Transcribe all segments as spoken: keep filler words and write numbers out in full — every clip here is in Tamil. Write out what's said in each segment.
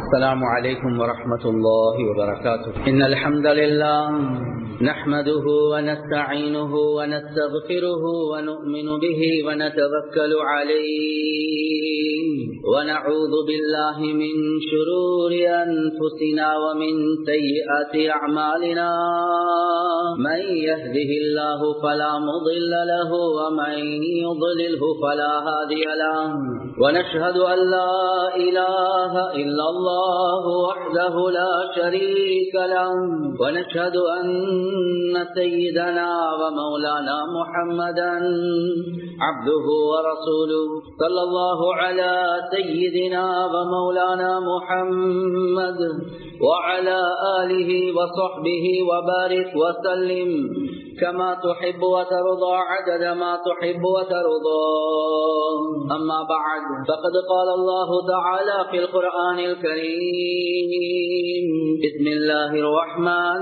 السلام عليكم ورحمة الله وبركاته. إن الحمد لله نحمده ونستعينه ونستغفره ونؤمن به ونتوكل عليه ونعوذ بالله من شرور أنفسنا ومن سيئات أعمالنا. من يهده الله فلا مضل له ومن يضلله فلا هادي له. ونشهد أن لا إله إلا الله وحده لا شريك له. ونشهد أن سيدنا ومولانا محمدا عبده ورسوله. صلى الله على سيدنا ومولانا محمد وعلى آله وصحبه وبارك وسلم كما تحب وترضى عدد ما تحب وترضى. أما بعد فقد قال الله تعالى في القرآن الكريم: بسم الله الرحمن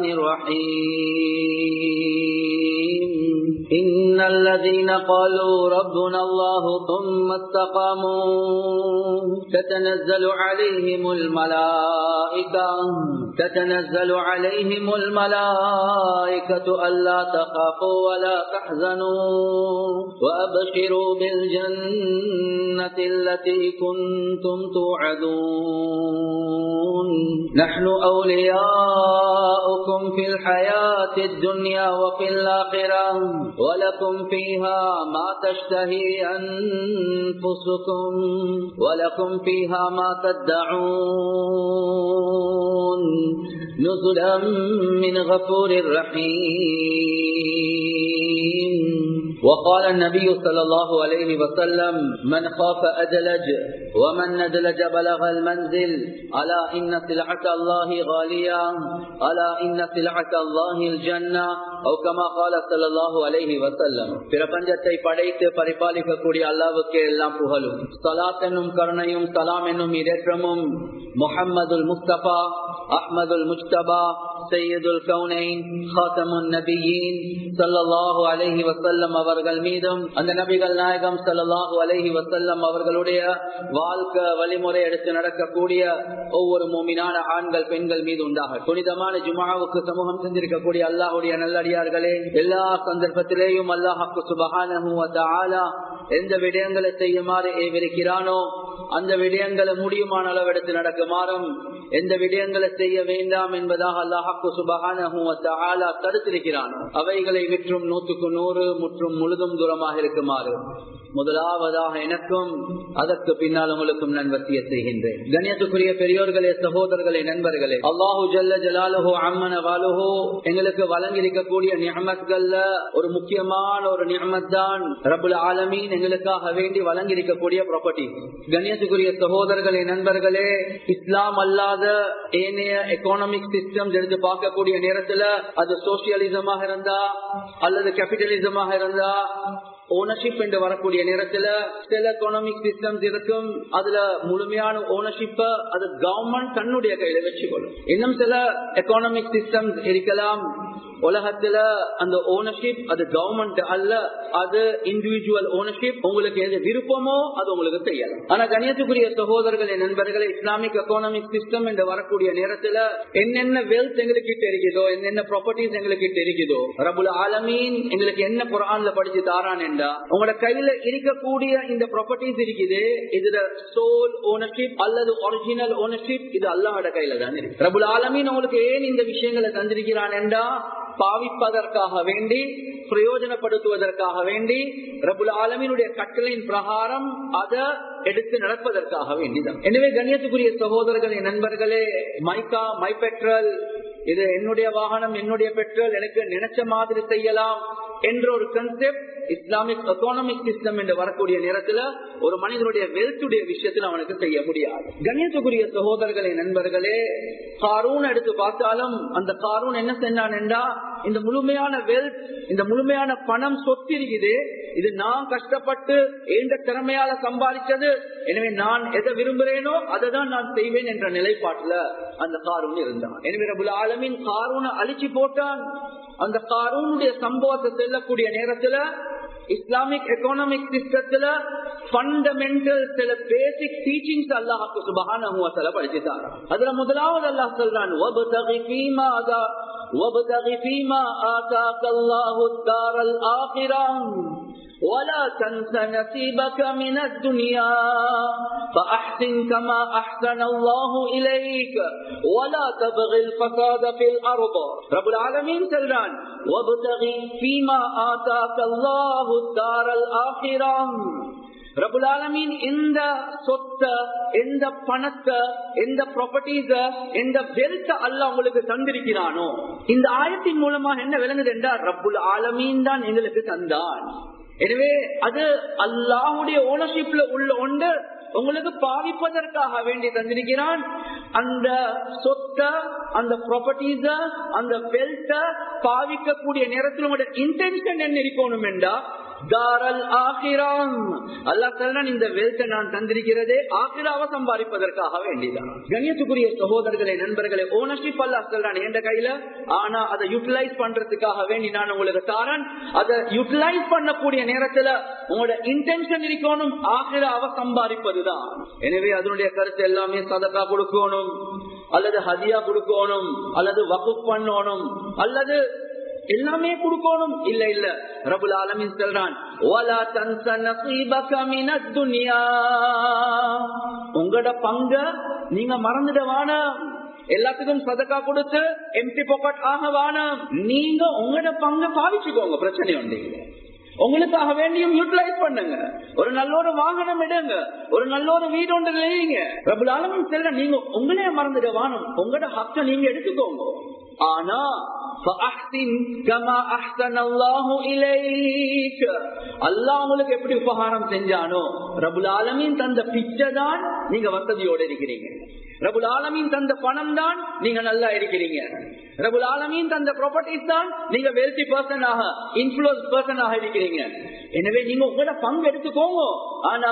الرحيم. إن الذين قالوا ربنا الله ثم استقاموا تتنزل عليهم الملائكة تتنزل عليهم الملائكة ألا تخافوا ولا تحزنوا وأبشروا بالجنة التي كنتم توعدون. نحن أولياؤكم في الحياة الدنيا وفي الآخرة ولكم فيها ما تشتهي أنفسكم ولكم فيها ما تدعون نزلا من غفور رحيم. وقال النبي صلى الله عليه وسلم: من خاف أدلج ومن ندلج بلغ المنزل. ألا إن سلعة الله غالية ألا إن سلعة الله الجنة أو كما قال صلى الله عليه وسلم. பிரபஞ்சத்தை படைத்து பரிபாலிக்கக்கூடிய அல்லாஹ்வுக்கே எல்லாம் புகழும். ஸலாத் என்னும் கருணையும் சலாம் என்னும் இரேற்றமும் முஹம்மதுல் முஸ்தபா அஹ்மதுல் முஜ்தபா சையதுல் கௌனைன் காத்தமுன் நபியீன் ஸல்லல்லாஹு அலைஹி வஸல்லம் அவர்கள் மீதும், அந்த நபிகள் நாயகம் ஸல்லல்லாஹு அலைஹி வஸல்லம் அவர்களுடைய வாழ்க்கை வழிமுறை எடுத்து நடக்கக்கூடிய ஒவ்வொரு மூமினான ஆண்கள் பெண்கள் மீது உண்டாக. புனிதமான ஜும்ஆவுக்கு சமூகம் செஞ்சிருக்கக்கூடிய அல்லாஹ்வுடைய நல்லடியார்களே, எல்லா சந்தர்ப்பத்திலேயும் அல்லாஹ் சுப்ஹானஹு வ தஆலா எந்த விடயங்களை செய்யுமாறு ஏவிருக்கிறானோ அந்த விடயங்களை முடியுமான அளவெடுத்து நடக்குமாறும், எந்த விடயங்களை செய்ய வேண்டாம் என்பதாக அல்லாஹ் சுப்ஹானஹு வ தஆலா தடுத்திருக்கிறானோ அவைகளை விற்றும் நூற்றுக்கு நூறு முற்றும் முழுதும் தூரமாக இருக்குமாறு முதலாவதாக எனக்கும் அதற்கு பின்னால் உங்களுக்கும் நான் வசியத் செய்கின்றேன். கண்ணியத்துக்குரிய பெரியோர்களே, சகோதரர்களே, நண்பர்களே, அல்லாஹு ஜல்ல ஜலாலுஹு அம்மன வாலுஹு எங்களுக்கு வழங்கியிருக்கக்கூடிய நிஅமத்கள்ல ஒரு முக்கியமான ஒரு நிஅமத் தான் ரப்புல் ஆலமீன் எங்களுக்காக வேண்டி வழங்கியிருக்கக்கூடிய ப்ராப்பர்ட்டி. கண்ணியத்துக்குரிய சகோதரர்களே, நண்பர்களே, இஸ்லாம் அல்லாத ஏனைய எக்கானமிக் சிஸ்டம் எடுத்து பார்க்கக்கூடிய நேரத்துல அது சோசியலிசமாக இருந்தா அல்லது கேபிட்டலிசமாக இருந்தா, ஓனர்ஷிப் என்று வரக்கூடிய நேரத்துல சில எக்கனாமிக் சிஸ்டம்ஸ் இருக்கும், அதுல முழுமையான ஓனர்ஷிப்ப அது கவர்மெண்ட் தன்னுடைய கையில வச்சுக்கொள்ளும். இன்னும் சில எக்கனாமிக் சிஸ்டம்ஸ் இருக்கலாம், உலகத்துல அந்த ஓனர்ஷிப் அது கவர்மெண்ட் அல்ல, அது இண்டிவிஜுவல் ஓனர்ஷிப். உங்களுக்கு எது விருப்பமோ அது உங்களுக்கு செய்யலாம். ஆனா கண்ணியத்துக்குரிய சகோதரர்களே, நண்பர்களே, இஸ்லாமிக் எக்கனாமிக் சிஸ்டம் என்று வரக்கூடிய நேரத்துல என்னென்ன வெல்த் எங்களுக்கு இருக்குதோ, என்னென்ன ப்ராப்பர்ட்டிஸ் எங்களுக்கு இருக்குதோ, ரப்புல் ஆலமீன் எங்களுக்கு என்ன குர்ஆன்ல படிச்சு தாரான் என்றா, உங்களோட கையில இருக்கக்கூடிய இந்த ப்ராப்பர்ட்டிஸ் இருக்குது, இதுல சோல் ஓனர்ஷிப் அல்லது ஒரிஜினல் ஓனர்ஷிப் இது அல்லாஹ்வோட கையில தான் இருக்கு. ரப்புல் ஆலமீன் உங்களுக்கு ஏன் இந்த விஷயங்களை தந்திருக்கிறான் என்றா, பாவிப்பதற்காக வேண்டி, பிரயோஜனப்படுத்துவதற்காக வேண்டி, ரப்புல் ஆலமீனுடைய கட்டளையின் பிரகாரம் அதை எடுத்து நடப்பதற்காக வேண்டிதான். எனவே கண்ணியத்துக்குரிய சகோதரர்களே, நண்பர்களே, மைக்கா மை பெட்ரோல் இது என்னுடைய வாகனம், என்னுடைய பெட்ரோல், எனக்கு நினைச்ச மாதிரி செய்யலாம் என்ற ஒரு கன்செப்ட் இஸ்லாமிக் எக்கானமிக் சிஸ்டம் என்று வரக்கூடிய நேரத்துல ஒரு மனிதனுடைய வெல்த்துடைய விஷயத்தில் அவனுக்கு செய்ய முடியாது. கண்ணியத்துக்குரிய சகோதரர்களே, நண்பர்களே, காரூன் எடுத்து பார்த்தாலும் அந்த காரூன் என்ன செஞ்சான் என்றா, இந்த முழுமையான வெல்த், இந்த முழுமையான பணம் சொத்து இருக்குது, இது நான் கஷ்டப்பட்டு எந்த திறமையால சம்பாதிச்சது, எனவே நான் எதை விரும்புகிறேனோ அதை தான் நான் செய்வேன் என்ற நிலைப்பாட்டுல அந்த காரூன் இருந்தான். எனவே ரப்புல் ஆலமீன் காரூனை அழிச்சு போட்டான். அந்த காரூனுடைய சம்பவத்தை செல்லக்கூடிய நேரத்துல இஸ்லாமிக் எக்கானமிக் சிஸ்டத்துல ஃபண்டமெண்டல் சில பேசிக் டீச்சிங்ஸ் அல்லாஹ் சுப்ஹானஹு வ தஆலா படிச்சிட்டார். அதுல முதலாவது அல்லாஹ் சொல்றான் வபதகி ஃபீமா அதா வபதகி ஃபீமா ஆதாகல்லாஹு தாரல் ஆகிரஹ் ولا تنس نصيبك من الدنيا فأحسن كما أحسن الله إليك ولا تبغي الفساد في الأرض. رب العالمين சொல்றான் وابتغي فيما آتاك الله الدار الآخرة. ரபுல் ஆலமீன் எந்த சொத்த, எந்த பணத்தை, எந்த ப்ராப்பர்ட்டிஸ, எந்த வெல்த் அல்லாஹ் உங்களுக்கு தந்திருக்கிறானோ, இந்த ஆயத்தின் மூலமாக என்ன விளங்குது என்றால் ரப்புல் ஆலமீன் தான் எங்களுக்கு தந்தான். எனவே அது அல்லாஹ்வுடைய ஓனர்ஷிப்ல உள்ள ஒன்று உங்களுக்கு பாவிப்பதற்காக வேண்டி தந்திருக்கிறான். அந்த சொத்த, அந்த ப்ராப்பர்ட்டிஸ, அந்த வெல்த்த பாவிக்கக்கூடிய நேரத்தில் உங்களுடைய இன்டென்ஷன் என்ன இருக்கணும் என்றா தாரல் ஆகிராம். அல்லாஹ் சொல்றான் இந்த வெல்த்தை நான் தந்திருக்கிறதே ஆகிராவை சம்பாதிப்பதற்காக வேண்டிதான். கண்ணியத்துக்குரிய சகோதரர்களே, நண்பர்களே, ஓனர்ஷிப் அல்லாஹ் சொல்றான் என்ற கையில, ஆனா அதை யூட்டிலைஸ் பண்றதுக்காக வேண்டி நான் உங்களுக்கு தாரன். அதை யூட்டிலைஸ் பண்ணக்கூடிய நேரத்துல உங்களோட இன்டென்ஷன் இருக்கணும் ஆகிராவை சம்பாதிப்பதுதான். எனவே அதனுடைய கருத்து எல்லாமே சதகா கொடுக்கணும், அல்லது ஹதியா கொடுக்கணும், அல்லது வக்ஃப் பண்ணணும், அல்லது எல்லாமே கொடுக்கணும். இல்ல இல்ல, ரப்புல் ஆலமீன் சொல்றான் வலா தன்ஸ நஸீபக மினத் துன்யா. உங்களோட பங்க நீங்க மறந்துடவான. எல்லாத்துக்கும் சதகா கொடுத்து எம்டி பாக்கெட் ஆக வேணாம். நீங்க உங்களோட பங்க பாவிச்சுக்கோங்க, பிரச்சனை உண்டு. உங்களுக்காக வேண்டியும் யூட்டிலைஸ் பண்ணுங்க. ஒரு நல்ல ஒரு வாகனம் எடுங்க, ஒரு நல்ல ஒரு வீடு ஒன்று இல்லைங்க. ரப்புல் ஆலமீன் சொல்ற நீங்க உங்களே மறந்துட வானம், உங்களோட ஹக்க நீங்க எடுத்துக்கோங்க. ஆனா அல்லாஹ் உங்களுக்கு எப்படி உபகாரம் செஞ்சானோ, ரப்புல் ஆலமீன் தந்த பிச்சை தான் நீங்க வசதியோட இருக்கிறீங்க. ரப்புல் ஆலமீன் தந்த பணம் தான் நீங்க நல்லா இருக்கிறீங்க. ரப்புல் ஆலமீன் தந்த ப்ராப்பர்ட்டிஸ் தான் நீங்க வெல்தி பர்சனாக, இன்ஃப்ளூயன்ஸ் பர்சனாக இருக்கிறீங்க. எனவே நீங்க உங்களோட பங்கு எடுத்துக்கோங்க. ஆனா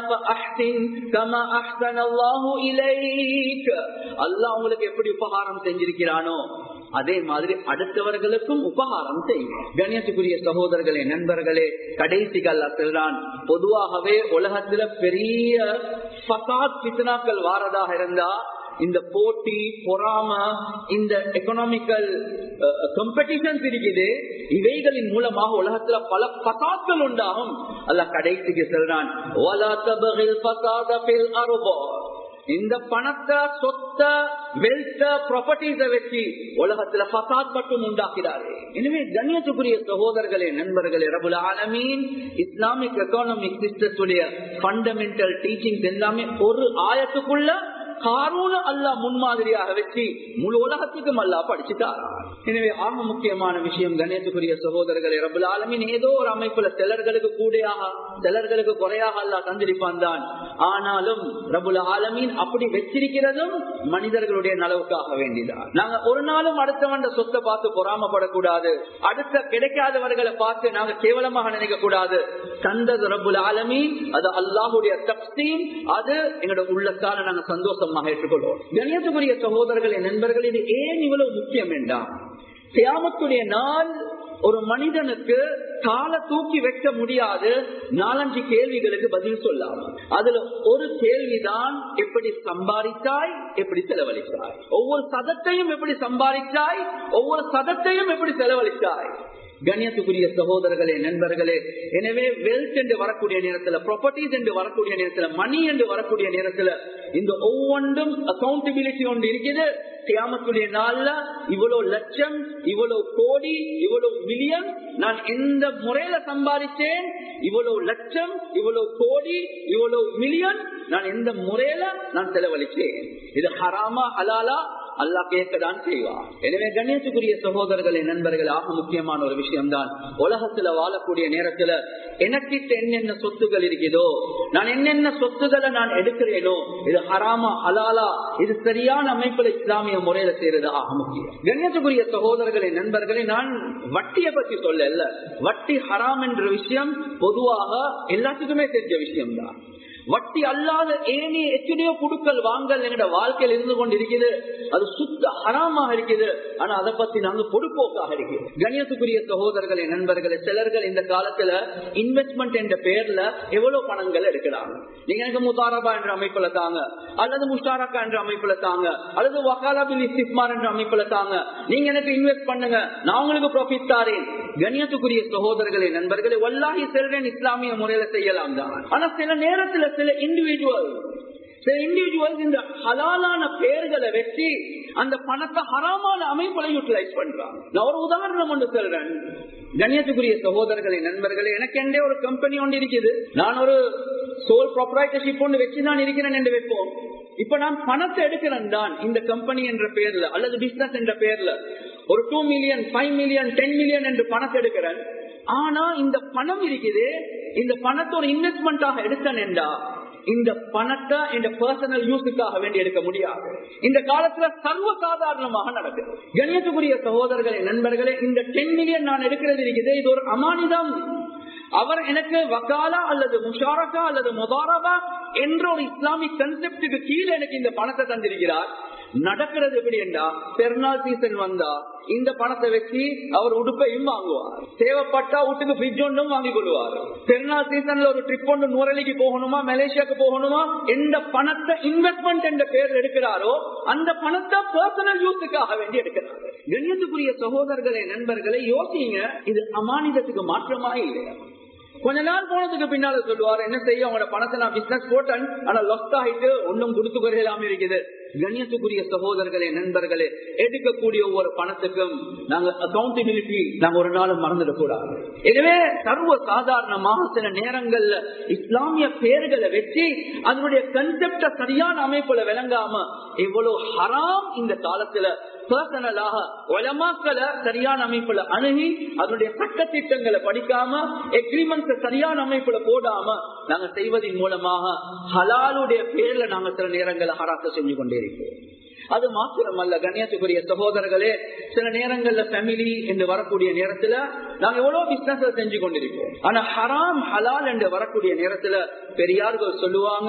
அல்லாஹ் உங்களுக்கு எப்படி உபகாரம் செஞ்சிருக்கிறானோ அதே மாதிரி அடுத்தவர்களுக்கும் உபகாரம் செய்யுங்க. கண்ணியத்துக்குரிய சகோதரர்களே, நண்பர்களே, கடைசிக்கு அல்லாஹ் சொல்றான் பொதுவாகவே உலகத்துல பெரிய ஃபசாத் ஃபித்னாக்கள் வாரதாக இருந்தா இந்த போட்டி, பொறாம, இந்த எக்கனாமிக்கல் காம்படிஷன்ஸ் இருக்குது. இவைகளின் மூலமாக உலகத்துல பல பசாத்கள் உண்டாகும். அல்லாஹ் கடைசிக்கு சொல்றான் வலா தபகில் ஃபசாத ஃபில் அர்ض. இந்த பணத்தை, சொத்த, வெல்த்த, ப்ராப்பர்ட்டிஸ வச்சு உலகத்துல ஃபசாத் மட்டும் உண்டாக்கிறாரு. எனவே கண்ணியத்துக்குரிய சகோதரர்களே, நண்பர்களே, ரப்புல் ஆலமீன் இஸ்லாமிக் எக்கானமிக் சிஸ்டத்துடைய ஃபண்டமெண்டல் டீச்சிங்ஸ் எல்லாமே ஒரு ஆயத்துக்குள்ள காரூன அல்லாஹ் முன்மாதிரியாக வச்சு முழு உலகத்துக்கும் அல்லாஹ் படிச்சுட்டார். எனவே ஆக முக்கியமான விஷயம் கணேசக்குரிய சகோதரர்களே, ரப்புல் ஆலமீன் ஏதோ ஒரு அமைப்புல சிலர்களுக்கு கூடையாக, சிலர்களுக்கு குறையாக அல்லாஹ் தந்திருப்பான் தான். ஆனாலும் ரப்புல் ஆலமீன் அப்படி வச்சிருக்கிறதும் மனிதர்களுடைய நலவுக்காக வேண்டிதான். நாங்க ஒரு நாளும் அடுத்தவண்ட சொத்தை பார்த்து பொறாமப்படக்கூடாது. அடுத்த கிடைக்காதவர்களை பார்த்து நாங்க கேவலமாக நினைக்க கூடாது. தந்தது ரப்புல் ஆலமீன், அது அல்லாஹுடைய தக்ஸீம். அது எங்களோட உள்ளத்தால நாங்க சந்தோஷமாக ஏற்றுக்கொள்வோம். கண்ணியத்துக்குரிய சகோதரர்களே, நண்பர்கள், இது ஏன் இவ்வளவு முக்கியம் என்றால் கியாமத்துடைய நாள் ஒரு மனிதனுக்கு கால தூக்கி வைக்க முடியாது. நாலஞ்சு கேள்விகளுக்கு பதில் சொல்லாம அதுல ஒரு கேள்விதான் எப்படி சம்பாதித்தாய், எப்படி செலவழித்தாய். ஒவ்வொரு சதத்தையும் எப்படி சம்பாதித்தாய், ஒவ்வொரு சதத்தையும் எப்படி செலவழித்தாய். கண்ணியத்துக்குரிய சகோதரர்களே, நண்பர்களே, எனவே வெல்த் என்று வரக்கூடிய நேரத்தில், ப்ராப்பர்ட்டிஸ் என்று வரக்கூடிய நேரத்தில், மணி என்று வரக்கூடிய நேரத்தில் இந்த ஒவ்வொன்றும் அக்கௌண்டபிலிட்டி ஒன்று இருக்குது. கியாமத்துடைய நாள்ல இவ்வளவு லட்சம், இவ்வளவு கோடி, இவ்வளவு மில்லியன் நான் எந்த முறையில சம்பாதிச்சேன், இவ்வளவு லட்சம், இவ்வளவு கோடி, இவ்வளவு மில்லியன் நான் எந்த முறையில நான் செலவழிச்சேன். இது ஹராமா ஹலாலா அல்லாஹ் கேட்கதான் செய்வார். எனவே கணேசக்குரிய சகோதரர்களே, நண்பர்கள், ஆக முக்கியமான ஒரு விஷயம் தான் உலகத்துல வாழக்கூடிய நேரத்துல எனக்கிட்ட என்னென்ன சொத்துகள் இருக்குதோ, நான் என்னென்ன சொத்துக்களை நான் எடுக்கிறேனோ, இது ஹராமா ஹலாலா, இது சரியான அமைப்புல இஸ்லாமிய முறையில செய்யறது ஆக முக்கியம். கணேசக்குரிய சகோதரர்களே, நண்பர்களே, நான் வட்டியை பற்றி சொல்ல, வட்டி ஹராம் என்ற விஷயம் பொதுவாக எல்லாத்துக்குமே தெரிஞ்ச விஷயம் தான். வட்டி அல்லாத ஏனைய எத்தனையோ குடுக்கல் வாங்கல் எங்களோட வாழ்க்கையில் இருந்து கொண்டிருக்கிறது. அது சுத்த ஹராமாக இருக்குது. ஆனா அதை பத்தி நாங்க பொடுப்போக்காக இருக்கு. கணியத்துக்குரிய சகோதரர்களே, நண்பர்களே, சிலர்கள் இந்த காலத்துல இன்வெஸ்ட்மெண்ட் என்ற பெயர்ல எவ்வளவு பணங்கள் எடுக்கிறாங்க. நீங்க எனக்கு முதாரபா என்ற அமைப்புல தாங்க, அல்லது முஷ்டாரக்கா என்ற அமைப்புல தாங்க, அல்லது வகாலா பில் இஸ்திஸ்மார் என்ற அமைப்புல தாங்க, நீங்க எனக்கு இன்வெஸ்ட் பண்ணுங்க, நான் உங்களுக்கு ப்ராஃபிட் தாரேன். கணியத்துக்குரிய சகோதரர்களே, நண்பர்களே, வல்லாஹி செல்றேன் இஸ்லாமிய முறையில செய்யலாம் தான். ஆனா சில நேரத்துல சில இண்டிவிஜுவல் சில இண்டிவிஜுவல்ஸ் இந்த ஹலாலான பெயர்களை வச்சு அந்த பணத்தை ஹராமான அமைப்புல யூட்டிலைஸ் பண்றாங்க. நான் ஒரு உதாரணம் ஒன்று சொல்றேன். கண்ணியத்துக்குரிய சகோதரர்களே, நண்பர்களே, எனக்கு என்ற ஒரு கம்பெனி ஒன்று இருக்குது. நான் ஒரு சோல் ப்ராப்பரைட்டர்ஷிப் ஒன்று வச்சு நான் இருக்கிறேன் என்று வைப்போம். இப்ப நான் பணத்தை எடுக்கிறேன் தான் இந்த கம்பெனி என்ற பெயர்ல அல்லது பிசினஸ் என்ற பெயர்ல ஒரு two million five million ten million என்று பணத்தை எடுக்கிறேன். ஆனா இந்த பணம் இருக்குது, இந்த பணத்தை ஒரு இன்வெஸ்ட்மெண்டாக எடுத்தேன்டா இந்த பணத்தை இந்த பர்சனல் யூஸுக்காக வேண்டி எடுக்க முடியாது. இந்த காலத்துல சர்வ சாதாரணமாக நடக்குது. கணியத்துக்குரிய சகோதரர்களே, நண்பர்களே, இந்த டென் மில்லியன் நான் எடுக்கிறது இருக்குது, இது ஒரு அமானிதம். அவர் எனக்கு வக்காலா அல்லது முஷாரக்கா அல்லது முதாரபா என்ற ஒரு இஸ்லாமிக் கன்செப்டுக்கு கீழே எனக்கு இந்த பணத்தை தந்திருக்கிறார். நடக்கிறது எப்படி என்றா, பெருநாள் சீசன் வந்தா இந்த பணத்தை வச்சு அவர் உடுப்பையும் வாங்குவார், தேவைப்பட்டா வீட்டுக்கு ஃப்ரிட்ஜ் ஒன்றும் வாங்கி கொள்வார். பெருநாள் சீசன்ல ஒரு ட்ரிப் ஒன்று நூறலிக்கு போகணுமா, மலேசியாவுக்கு போகணுமா, எந்த பணத்தை இன்வெஸ்ட்மெண்ட் என்ற பேர் எடுக்கிறாரோ அந்த பணத்தை பர்சனல் யூஸுக்காக வேண்டி எடுக்கிறார். கண்ணியத்துக்குரிய சகோதரர்களே, நண்பர்களை, யோசிங்க, இது அமானிதத்துக்கு மாற்றமா இல்லையா? கொஞ்ச நாள் போனதுக்கு பின்னால சொல்லுவார், என்ன செய்ய, உங்களோட பணத்தை நான் பிசினஸ் போட்டேன், ஆனா லொஸ்ட் ஆகிட்டு ஒன்னும் கொடுத்து குறையலாம இருக்குது. கண்ணியத்துக்குரிய சகோதரர்களே, நண்பர்களே, எடுக்கக்கூடிய ஒவ்வொரு பணத்துக்கும் நாங்க அக்கௌண்டபிலிட்டி நாங்க ஒரு நாளும் மறந்துடக்கூடாது. எனவே சர்வ சாதாரணமாக சில நேரங்கள்ல இஸ்லாமிய பெயர்களை வச்சு அதனுடைய கன்செப்ட சரியான அமைப்புல விளங்காம எவ்வளவு ஹராம் இந்த காலத்துல பர்சனலாக உலமாக்களை சரியான அமைப்புல அணுகி அதனுடைய சட்ட திட்டங்களை படிக்காம எக்ரிமெண்ட் சரியான அமைப்புல போடாம நாங்க செய்வதன் மூலமாக ஹலாலுடைய பேர்ல நாங்க சில நேரங்களை ஹராத்த செஞ்சு கொண்டே இருக்கிறோம். அது மாத்திரமல்ல, கண்ணியத்துக்குரிய சகோதரர்களே, சில நேரங்கள்ல ஃபேமிலி என்று வரக்கூடிய நேரத்துல நாங்க எவ்வளவு பிசினஸ் செஞ்சு கொண்டிருக்கோம். ஆனா ஹராம் ஹலால் என்று வரக்கூடிய நேரத்துல பெரியார்கள் சொல்லுவாங்க,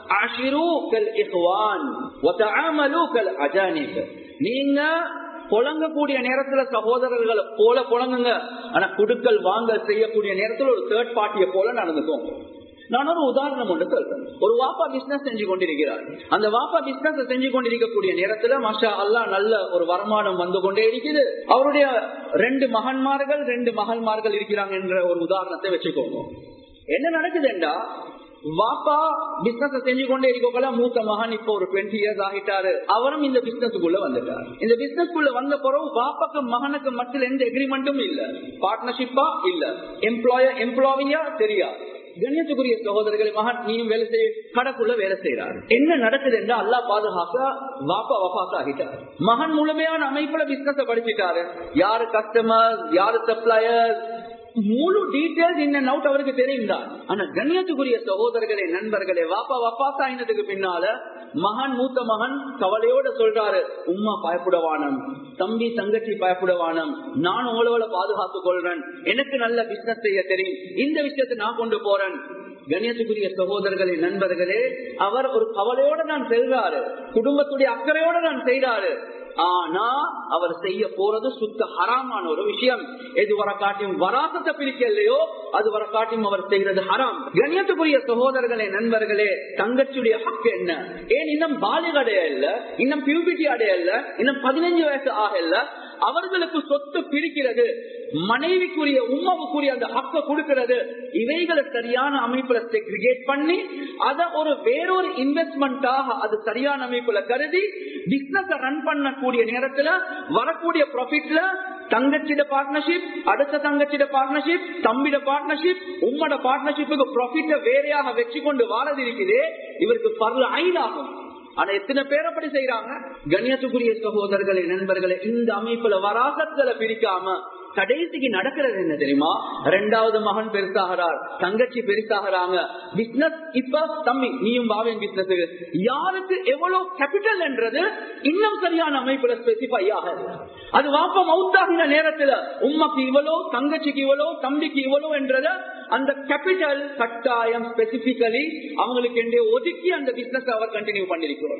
ஆஷிரூகல் இஹ்வான் வ தஆமலூகல் அஜானிப். நீங்க புழங்கக்கூடிய நேரத்துல சகோதரர்களை போல புழங்குங்க, ஆனா குடுக்கல் வாங்க செய்யக்கூடிய நேரத்துல ஒரு தேர்ட் பார்ட்டியை போல நடந்துக்கும். நான் ஒரு உதாரணம் ஒன்று சொல்றேன். ஒரு வாப்பா பிசினஸ் செஞ்சு கொண்டிருக்கிறார். அந்த வாப்பா பிசினஸ் செஞ்சு கொண்டிருக்கக்கூடிய நேரத்துல மாஷா அல்லாஹ் நல்ல ஒரு வருமானம் வந்து கொண்டே இருக்குது. அவருடைய ரெண்டு மகன்மார்கள் ரெண்டு மகள்மார்கள் இருக்கிறாங்க என்ற ஒரு உதாரணத்தை வச்சுக்கோங்க. என்ன நடக்குதுண்டா, வாப்பா பிசினஸ் செஞ்சு கொண்டே இருக்கோல, மூத்த மகன் இப்ப ஒரு டுவெண்ட்டி இயர்ஸ் ஆகிட்டாரு, அவரும் இந்த பிசினஸ்க்குள்ள வந்துட்டாரு. இந்த பிசினஸ்க்குள்ள வந்த பிறகு பாப்பாக்கு மகனுக்கு மட்டும் எந்த எக்ரிமெண்ட்டும் இல்ல, பார்ட்னர்ஷிப்பா இல்ல, எம்ப்ளாயர் எம்ப்ளாயியா தெரியாது. கண்ணியத்துக்குரிய சகோதரர்களை, மகன் நீயும் வேலை செய்ய கடைக்குள்ள வேலை செய்யறாரு. என்ன நடக்குது என்றா, அல்லாஹ் பாதுகாக்க வாப்பா வஃபாத் ஆகிட்டாரு. மகன் முழுமையான அமைப்புல பிசினஸ் படிச்சுட்டாரு. யாரு கஸ்டமர், யாரு சப்ளையர், முழு டீடைல்ஸ் இன் அண்ட் அவுட் அவருக்கு தெரியும் தான். ஆனா கண்ணியத்துக்குரிய சகோதரர்களே, நண்பர்களே, வாப்பா வஃபாத் ஆயினதுக்கு பின்னால மகன் மூத்த மகன் கவலையோட சொல்றாரு, உம்மா பயப்படவானம், தம்பி தங்கச்சி பயப்படவானம், நான் உங்களோட பாதுகாத்துக் கொள்றேன், எனக்கு நல்ல பிசினஸ் செய்ய தெரியும், இந்த விஷயத்தை நான் கொண்டு போறேன். கண்ணியத்துக்குரிய சகோதரர்களே, நண்பர்களே, அவர் ஒரு கவலையோட நான் செல்றாரு, குடும்பத்துடைய அக்கறையோட நான் செய்யறாரு. ஆனா அவர் செய்ய போறது சுத்த ஹராமான ஒரு விஷயம். எது வர காட்டியும் வராசத்தை பிரிக்கலையோ அது வர காட்டியும் அவர் செய்கிறது ஹராம். கண்ணியத்துக்குரிய சகோதரர்களே, நண்பர்களே, தங்கச்சியுடைய ஹக்கு என்ன? ஏன் இன்னும் பாலிக அடைய இல்ல, இன்னும் பியூபிட்டி அடைய இல்ல, இன்னும் பதினஞ்சு வயசு ஆகல, அவர்களுக்கு சொத்து பிரிக்கிறது, மனைவிக்குரிய உம்மாவுக்குரிய அந்த ஹக்க கொடுக்கிறது, இவைகளை சரியான அமைப்புல செக்ரிகேட் பண்ணி அத ஒரு வேறொரு இன்வெஸ்ட்மெண்டாக அது சரியான அமைப்புல கருதி பிசினஸ் ரன் பண்ணக்கூடிய நேரத்துல வரக்கூடிய ப்ராஃபிட்ல தங்கச்சிட பார்ட்னர்ஷிப், அடுத்த தங்கச்சிட பார்ட்னர்ஷிப், தம்பிட பார்ட்னர்ஷிப், உம்மோட பார்ட்னர்ஷிப்புக்கு ப்ராஃபிட்ட வேறையாக வச்சு கொண்டு வாழது இருக்குது. இவருக்கு பர்ல ஐலாகும். ஆனா எத்தனை பேர் அப்படி செய்யறாங்க? கண்ணியத்துக்குரிய சகோதரர்களே, நண்பர்களே, இந்த அமைப்புல வராசத்துல பிரிக்காம கடைசிக்கு நடக்கிறது என்ன தெரியுமா? ரெண்டாவது மகன் பெருசாகிறார், தங்கச்சி பெருசாகிறாங்க, பிசினஸ் இப்ப தம்பி நீயும் பாவேன் பிசினஸ், யாருக்கு எவ்வளவு கேபிட்டல் என்றது இன்னும் சரியான அமைப்புல ஸ்பெசிஃபை ஆகல. அது வாப்பா மவுத்தாகின நேரத்துல உம்மாக்கு இவ்வளோ, தங்கச்சிக்கு இவ்வளோ, தம்பிக்கு இவ்வளோ என்றத அந்த கேபிட்டல் கட்டாயம் ஸ்பெசிபிக்கலி அவங்களுக்கு ஒதுக்கி அந்த பிசினஸ் அவர் கண்டினியூ பண்ணிருக்கிறோம்.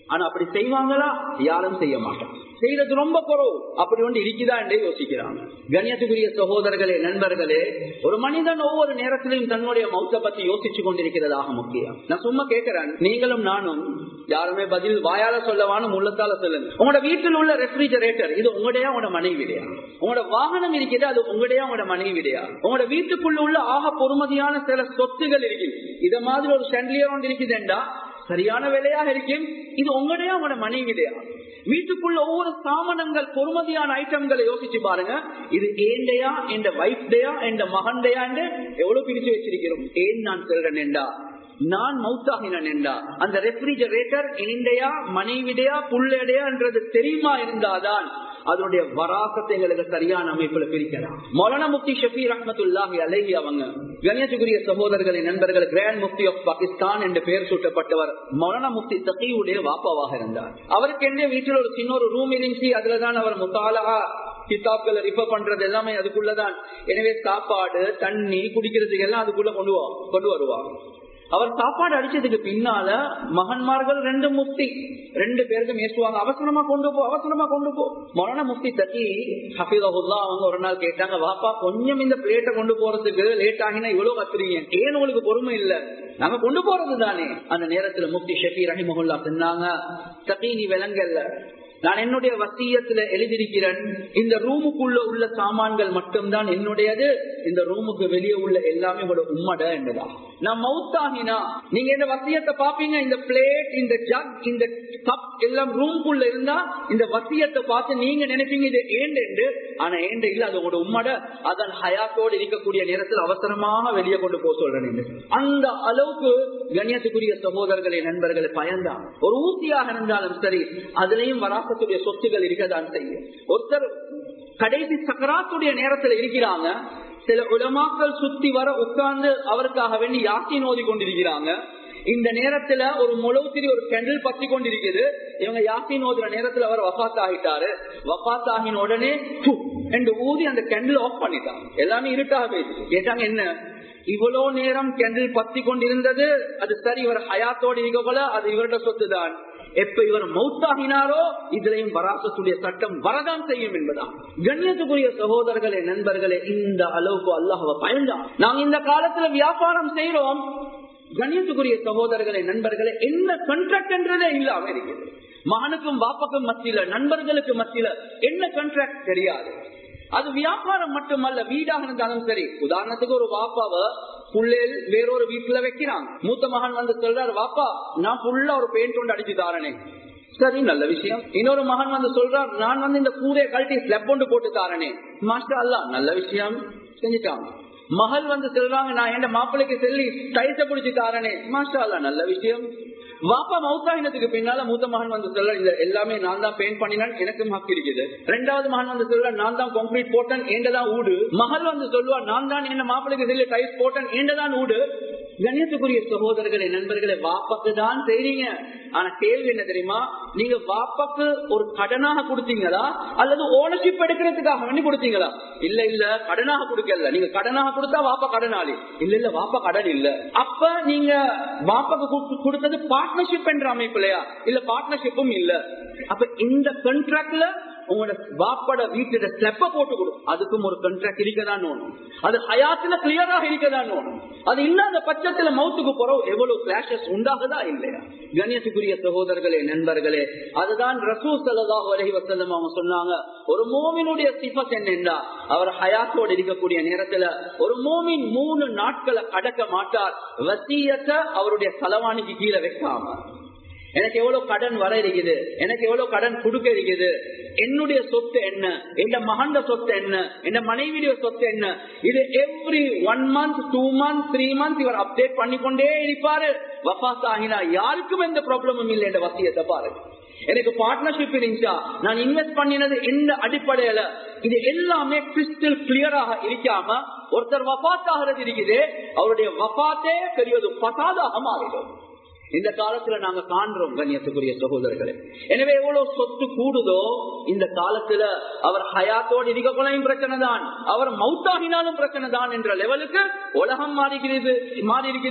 ஆனா அப்படி செய்வாங்களா? யாரும் செய்ய மாட்டாங்க. செய்யறது ரொம்ப குறவு. அப்படி ஒன்று இருக்குதா என்றே யோசிக்கிறாங்க. கண்ணியத்துக்குரிய சகோதரர்களே, நண்பர்களே, ஒரு மனிதன் ஒவ்வொரு நேரத்திலையும் தன்னுடைய மௌத்தை பத்தி யோசிச்சு கொண்டிருக்கிறதாக முக்கியம். நான் சும்மா கேட்கிறேன், நீங்களும் நானும் யாருமே பதில் வாயால சொல்லவானும் உள்ளத்தால சொல்லுங்க. உங்களோட வீட்டில் உள்ள ரெஃப்ரிஜரேட்டர் இது உங்களுடைய உங்களோட மனைவிடையா? உங்களோட வாகனம் இருக்கிறது அது உங்களுடைய உங்களோட மனைவிடையா? உங்களோட வீட்டுக்குள்ள உள்ள ஆக பொறுமதியான சில சொத்துகள் இருக்கு, இத மாதிரி ஒரு ஷாண்டிலியர் ஒன்று இருக்குதுண்டா சரியான விலையாக இருக்கும், இது உங்களுடைய உங்களோட மனைவிடையா? வீட்டுக்குள்ள ஒவ்வொரு சாமானங்கள் பொறுமதியான ஐட்டங்களை யோசிச்சு பாருங்க, இது ஏண்டையா, என் வைஃப் டேயா, என் மகன்டையா என்று எவ்வளவு பிரிச்சு வச்சிருக்கிறோம். ஏன் நான் சொல்றேன் என்றா, நான் மௌத்தாகினேன் என்றா அந்த ரெஃப்ரிஜரேட்டர் ஏண்டையா, மனைவிடையா, புள்ளைடையா என்றது தெரியுமா இருந்தாதான் அதனுடைய வராசத்தை எங்களுக்கு சரியான அமைப்புல பிரிக்கலாம். மௌலானா முஃப்தி ஷஃபீ ரஹ்மத்துல்லாஹி அலைஹி அவங்க கண்ணியத்துக்குரிய சகோதரர்களை, நண்பர்கள், கிராண்ட் முஃப்தி ஆஃப் பாகிஸ்தான் என்று பெயர் சூட்டப்பட்டவர் மௌலானா முஃப்தி தகியுடைய வாப்பாவாக இருந்தார். அவருக்கு எந்த வீட்டில் ஒரு சின்ன ஒரு ரூம் இருந்துச்சு, அதுலதான் அவர் முத்தாலா கிதாப்களை ரிஃபர் பண்றது எல்லாமே அதுக்குள்ளதான். எனவே சாப்பாடு, தண்ணி, குடிக்கிறதுக்கு எல்லாம் அதுக்குள்ள கொண்டு கொண்டு வருவார். அவர் சாப்பாடு அடிச்சதுக்கு பின்னால மகன்மார்கள் ரெண்டு முஃப்தி ரெண்டு பேருக்கும் ஏற்றுவாங்க, அவசரமா கொண்டு போ, அவசரமா கொண்டு போ. மௌலானா முஃப்தி தகி ஹஃபிதஹுல்லாஹ் அவங்க ஒரு நாள் கேட்டாங்க, வாப்பா கொஞ்சம் இந்த பிளேட்டை கொண்டு போறதுக்கு லேட் ஆகினா இவ்வளவு கத்துறீங்க, ஏன் உங்களுக்கு பொறுமை இல்ல, நாங்க கொண்டு போறது தானே. அந்த நேரத்துல முஃப்தி ஷஃபீ ரஹிமஹுல்லாஹ் சொன்னாங்க, தகி நீ விளங்கல்ல, நான் என்னுடைய வசியத்துல எழுதியிருக்கிறேன், இந்த ரூமுக்குள்ள உள்ள சாமான்கள் மட்டும்தான் என்னுடையது, இந்த ரூமுக்கு வெளியே உள்ள எல்லாமே உங்களோட உம்மட என்பதா. நான் மௌத்தாகினா நீங்க இந்த வசியத்தை பாப்பீங்க, இந்த பிளேட், இந்த ஜக், இந்த கப் எல்லாம் ரூமுக்குள்ள இருந்தா இந்த வசியத்தை பார்த்து நீங்க நினைப்பீங்க இது ஏண்டு என்று. ஆனா ஏண்டு இல்ல, அது உங்களோட உம்மட. அதன் ஹயாத்தோடு இருக்கக்கூடிய நேரத்தில் அவசரமாக வெளியே கொண்டு போக சொல்றேன். அந்த அளவுக்கு கண்ணியத்துக்குரிய சகோதரர்களே, நண்பர்களை பயந்தான். ஒரு ஊசியாக இருந்தாலும் சரி, அதுலயும் வராசத்துடைய சொத்துகள் இருக்கதான் செய்யும். ஒருத்தர் கடைசி சக்கராத்துடைய நேரத்தில் இருக்கிறாங்க, சில உலமாக்கள் சுத்தி வர உட்கார்ந்து அவருக்காக வேண்டி யாசின் ஓதி கொண்டிருக்கிறாங்க. இந்த நேரத்துல ஒரு முளவுத்திரி ஒரு கேண்டில் பத்தி கொண்டிருக்குது. இவங்க யாசின் ஓதுற நேரத்துல அவர் வஃபாத் ஆகிட்டாரு. வஃபாத் ஆகின உடனே என்று ஊதி அந்த கேண்டில் ஆஃப் பண்ணிட்டாங்க. எல்லாமே இருட்டாக போயிடுச்சு. கேட்டாங்க, என்ன இவ்வளவு நேரம் கேண்டில் பத்தி கொண்டிருந்தது? அது சரி, இவர் ஹயாத்தோடு இருக்க போல அது இவருடைய சொத்து தான். எப்ப இவர் மௌத்தாகினாரோ இதுலயும் வராசத்துடைய சட்டம் வரதான் செய்யும் என்பதா. கண்ணியத்துக்குரிய சகோதரர்களே, நண்பர்களே, இந்த அளவுக்கு அல்லாஹ்வை பயந்தா. நாங்க இந்த காலத்துல வியாபாரம் செய்யறோம். கண்ணியத்துக்குரிய சகோதரர்களே, நண்பர்களே, என்ன கான்ட்ராக்ட் என்றதே இல்லாம இருக்குது. மகனுக்கும் பாப்பாக்கும் மத்தியில, நண்பர்களுக்கு மத்தியில என்ன கான்ட்ராக்ட் தெரியாது. அது வியாபாரம் மட்டுமல்ல, வீடாக இருந்தாலும் சரி. உதாரணத்துக்கு ஒரு வாப்பாவை புள்ளையில் வேறொரு வீட்டுல வைக்கிறாங்க. மூத்த மகன் வந்து சொல்றாரு, வாப்பா நான் ஃபுல்லா ஒரு பெயிண்ட் கொண்டு அடிச்சு தாரனே. சரி, நல்ல விஷயம். இன்னொரு மகன் வந்து சொல்றார், நான் வந்து இந்த கூரையை கழட்டி ஸ்லெப் கொண்டு போட்டு தாரனே. மாஸ்டர் அல்லா, நல்ல விஷயம், செஞ்சுட்டாங்க. மகள் வந்து சொல்றாங்க, நான் என் மாப்பிள்ளைக்கு சொல்லி டைஸ பிடிச்சு தாரனே. மாஸ்டர் அல்லா, நல்ல விஷயம். வாப்பா மௌத்தாகினத்துக்கு பின்னால மூத்த மகன் வந்து சொல்ல, இது எல்லாமே நான் தான் பெயிண்ட் பண்ணினேன், எனக்கும் ஹக்கு இருக்குது. ரெண்டாவது மகன் வந்து சொல்ல, நான் தான் கான்கிரீட் போட்டேன், ஏண்டதான் ஊடு. மகள் வந்து சொல்லுவா, நான் தான் என்ன மாப்பிளைக்கு சொல்லி டைஸ் போட்டேன், ஏண்டதான் ஊடு. கண்ணியத்துக்குரிய சகோதரர்களே, நண்பர்களே, வாப்பாக்கு தான் செய்றீங்க. ஆனா கேள்வி என்ன தெரியுமா, நீங்க வாப்பாக்கு ஒரு கடனாக கொடுத்தீங்களா அல்லது ஓனர்ஷிப் எடுக்கிறதுக்காக வேண்டி கொடுத்தீங்களா? இல்ல இல்ல, கடனாக கொடுக்கல. நீங்க கடனாக கொடுத்தா வாப்பா கடனாளி. இல்ல இல்ல, வாப்பா கடன் இல்ல. அப்ப நீங்க வாப்பாக்கு கொடுத்தது பார்ட்னர்ஷிப் என்ற அமைப்புலையா? இல்ல, பார்ட்னர்ஷிப்பும் இல்ல. அப்ப இந்த கான்ட்ராக்ட்ல உங்களோட வாப்பட வீட்டுல ஸ்லெப்ப போட்டு கொடு, அதுக்கும் ஒரு கான்ட்ராக்ட் இருக்கதான் ஒண்ணும். அது ஹயாத்துல கிளியராக இருக்கதான் ஒண்ணும். அது இல்லாத பட்சத்துல மௌத்துக்கு போறோம் எவ்வளவு கிளாஷஸ் உண்டாகுதா இல்லையா? கண்ணியத்துக்குரிய சகோதரர்களே, நண்பர்களே, அதுதான் ரசூல் ஸல்லல்லாஹு அலைஹி வஸல்லம் அவங்க சொன்னாங்க, ஒரு மோமினுடைய சிஃபத் என்னன்னா, அவர் ஹயாத்தோடு இருக்கக்கூடிய நேரத்துல ஒரு மோமின் மூணு நாட்களை கடக்க மாட்டார், வசியத்தை அவருடைய தலவாணிக்கு கீழே வைக்காம. எனக்கு எவ்வளவு கடன் வர இருக்குது, எனக்கு எவ்வளவு கடன் கொடுக்க இருக்குது, என்னுடைய சொத்து என்ன, என் மகன் சொத்து என்ன, என் மனைவியுடைய சொத்து என்ன, இது every one month two month three month இவர் அப்டேட் பண்ணிக்கொண்டே இருப்பாரு. வஃபாத் ஆகினா யாருக்கும் எந்த ப்ராப்ளமும் இல்லை என்ற வசியத்தை பாருங்க. எனக்கு பார்ட்னர்ஷிப் இருந்துச்சா, நான் இன்வெஸ்ட் பண்ணினது எந்த அடிப்படையில, இது எல்லாமே கிறிஸ்டல் கிளியராக இருக்காம ஒருத்தர் வஃபாத் ஆகிறது இருக்குது, அவருடைய வஃபாத்தே பெரியது பசாதாக மாறிடும். இந்த காலத்துல நாங்க காண்றோம் கண்ணியத்துக்குரிய சகோதரர்களே. எனவே எவ்வளவு சொத்து கூடுதோ இந்த காலத்துல அவர் ஹயாத்தோடு இருக்கக்குள்ளையும் பிரச்சனை தான், அவர் மௌத்தாகினாலும் பிரச்சனை தான் என்ற லெவலுக்கு உலகம் மாறிக்கிறது மாறி இருக்குது.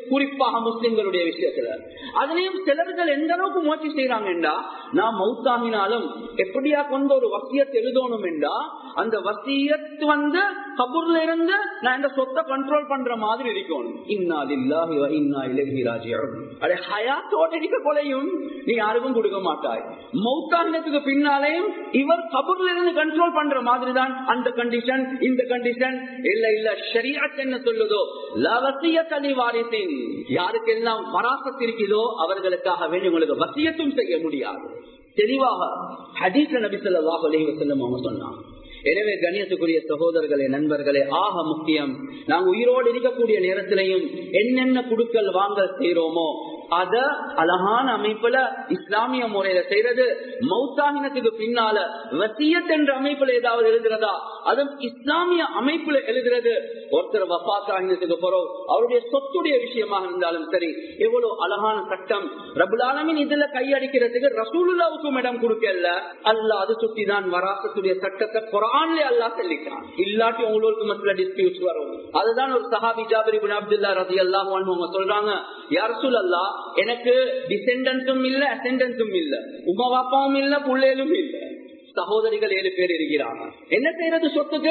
குறிப்பாக முஸ்லிம்களுடைய விஷயத்துல. அதுலயும் சிலர்கள் எந்த அளவுக்கு முயற்சி செய்யறாங்கன்றா, நான் மௌத்தாகினாலும் எப்படியா கொண்டு ஒரு வசியத் எழுதணும் என்றா, அந்த வசியத் வந்து கபூர்ல இருந்து நான் இந்த சொத்தை கண்ட்ரோல் பண்ற மாதிரி இருக்கணும். இன்னா லில்லாஹி வ இன்னா இலைஹி ராஜிஊன். அட ஹயாத்தோட இருக்க கொலையும் நீ யாருக்கும் கொடுக்க மாட்டாய். மௌத்தாகினத்துக்கு பின்னாலேயும் இவர் கபூர்ல இருந்து கண்ட்ரோல் பண்ற மாதிரி தான் அந்த கண்டிஷன், இந்த கண்டிஷன். இல்ல இல்ல, ஷரீஅத் என்ன சொல்லுதோ, லா வசியத்த லிவாரிசின். யாருக்கெல்லாம் வராசத் இருக்குதோ அவர்களுக்காக வேண்டி உங்களுக்கு வசியத்தும் செய்ய முடியாது. தெளிவாக ஹதீஸ்ல நபி ஸல்லல்லாஹு அலைஹி வஸல்லம் அவங்க சொன்னாங்க. எனவே கண்ணியத்துக்குரிய சகோதரர்களே, நண்பர்களே, ஆக முக்கியம் நாங்க உயிரோடு இருக்கக்கூடிய நேரத்திலையும் என்னென்ன குடுக்கல் வாங்க செய்யறோமோ அத அழகான அமைப்புல இஸ்லாமிய முறையில செய்யறது. மௌத்தாகினத்துக்கு பின்னால வசியத் என்ற அமைப்புல ஏதாவது எழுதுறதா, அதுவும் இஸ்லாமிய அமைப்புல எழுதுறது. ஒருத்தர் வஃபாத்தாகினத்துக்கு போறோம், அவருடைய சொத்துடைய விஷயமாக இருந்தாலும் சரி, எவ்வளவு அழகான சட்டம். ரப்புல் ஆலமீன் இதுல கையடிக்கிறதுக்கு ரசூலுல்லாஹ்வுக்கும் இடம் கொடுக்கல. அல்லாஹ் அது சுட்டிதான் வராசத்துடைய சட்டத்தை குர்ஆன்ல அல்லாஹ் சொல்லிட்டான். இல்லாட்டி உங்களுக்கு மத்தியில டிஸ்பியூட்ஸ் வரும். அதுதான் ஒரு சஹாபி ஜாபிர் இப்னு அப்துல்லாஹ் ரலியல்லாஹு அன்ஹு அவங்க சொல்றாங்க, யா ரசூலல்லாஹ், எனக்கு டிசெண்டன்ஸும் இல்ல, அசெண்டன்ஸும் இல்ல, உமா பாப்பாவும் இல்ல, புள்ளையிலும் இல்ல, சகோதரிகள் ஏழு பேர் இருக்கிறாங்க, என்ன செய்யறது சொத்துக்கு?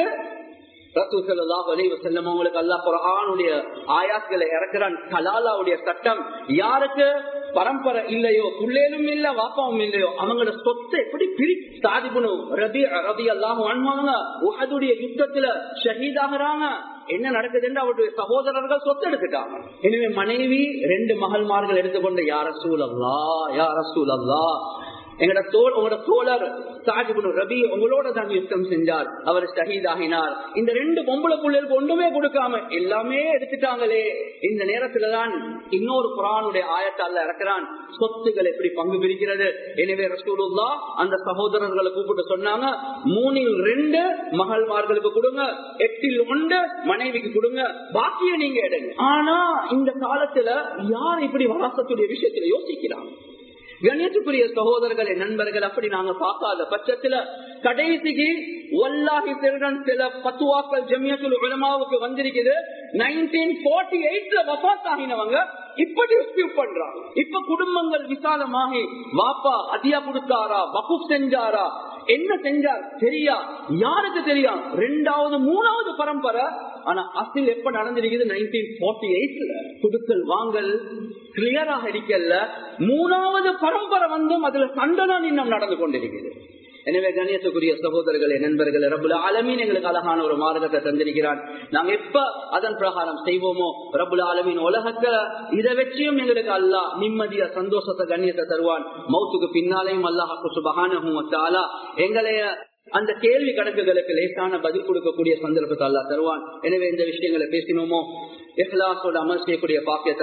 ரசூல் ஸல்லல்லாஹு அலைஹி வஸல்லம் அவங்களுக்கு அல்லாஹ் குர்ஆனுடைய ஆயாத்களை இறக்குறான். கலாலாவுடைய சட்டம். யாருக்கு பரம்பரை இல்லையோ, புள்ளையிலும் இல்ல, வாப்பாவும் இல்லையோ, அவங்களோட சொத்தை எப்படி பிரி சாதிபுனு ரபி ரலியல்லாஹு அன்ஹு உஹதுடைய யுத்தத்துல ஷஹீதாகறாங்க. என்ன நடக்குதுன்னு அவருடைய சகோதரர்கள் சொத்து எடுத்துட்டாங்க. எனவே மனைவி ரெண்டு மகள்மார்கள் எடுத்துக்கொண்ட, யா ரசூலல்லாஹ், யா ரசூலல்லாஹ், எங்கட தோல் உங்களோட தோழர் சாத் இப்னு ரபி உங்களோட தான் யுத்தம் செஞ்சார், அவர் ஷஹீதாகினார். இந்த ரெண்டு பொம்பளை பிள்ளைகளுக்கு ஒன்றுமே கொடுக்காம எல்லாமே எடுத்துட்டாங்களே. இந்த நேரத்துலதான் இன்னொரு குர்ஆனுடைய ஆயத்தை அல்லாஹ் இறக்குறான், சொத்துக்கள் எப்படி பங்கு பிரிக்கிறது. எனவே ரசூலுல்லாஹ் அந்த சகோதரர்களை கூப்பிட்டு சொன்னாங்க, மூணில் ரெண்டு மகள்மார்களுக்கு கொடுங்க, எட்டில் ஒன்று மனைவிக்கு கொடுங்க, பாக்கிய நீங்க எடுங்க. ஆனா இந்த காலத்துல யார் இப்படி வராசத்துடைய விஷயத்துல யோசிக்கிறாங்க? கண்ணியத்துக்குரிய சகோதரர்களே, நண்பர்கள், அப்படி நாங்க பார்க்காத பட்சத்துல கடைசிக்கு வல்லாஹி சொல்றேன், சில பத்துவாக்கள் ஜமியத்துல் உலமாவுக்கு வந்திருக்குது. நைன்டீன் ஃபார்ட்டி எயிட்ல வஃபாத் ஆகினவங்க இப்ப டிஸ்பியூட் பண்றாங்க. இப்ப குடும்பங்கள் விசாலமாகி வாப்பா அதியா கொடுத்தாரா, வகுப் செஞ்சாரா, என்ன செஞ்சார் தெரியா, யாருக்கு தெரியா, ரெண்டாவது மூணாவது பரம்பரை. ஆனா அசில் எப்ப நடந்திருக்குது? நைன்டீன் ஃபார்ட்டி எயிட்ல குடுக்கல் வாங்கல் கிளியராக இருக்கல. மூணாவது பரம்பரை வந்தும் அதுல சண்டைதான் இன்னும் நடந்து கொண்டிருக்கிறது. எனவே கண்ணியத்துக்குரிய சகோதரர்களே, நண்பர்களே, ரப்புல் ஆலமீன் எங்களுக்கு அழகான ஒரு மார்க்கத்தை தந்திருக்கிறான். நாங்க எப்ப அதன் பிரகாரம் செய்வோமோ ரப்புல் ஆலமீன் உலகத்தை இதை வச்சியும் எங்களுக்கு அல்லாஹ் நிம்மதியா சந்தோஷத்தை கண்ணியத்தை தருவான். மௌத்துக்கு பின்னாலேயும் அல்லாஹ் சுப்ஹானஹு வ தஆலா எங்களைய அந்த கேள்வி கணக்குகளுக்கு லேசான பதில் கொடுக்கக்கூடிய சந்தர்ப்பத்தை அல்லாஹ் தருவான். எனவே இந்த விஷயங்களை பேசினோமோ இஹ்லாஸோட அமல் செய்யக்கூடிய பாக்கியத்தை